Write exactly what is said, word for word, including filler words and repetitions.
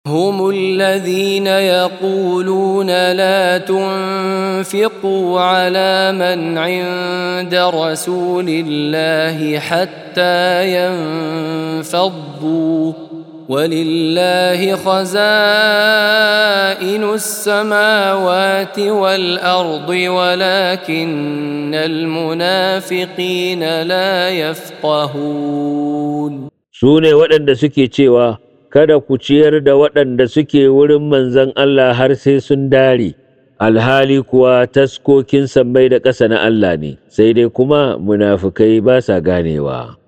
هم الذين يقولون لا تنفقوا على من عند رسول الله حتى ينفضوا ولله خزائن السماوات والأرض ولكن المنافقين لا يفقهون. سوني waɗanda suke cewa kada ku ciyar da waɗanda suke wurin manzon Allah har sai sun dare, alhali kuwa taskokin sammai da ƙasa na Allah ne, sai dai kuma munafukai ba sa ganewa.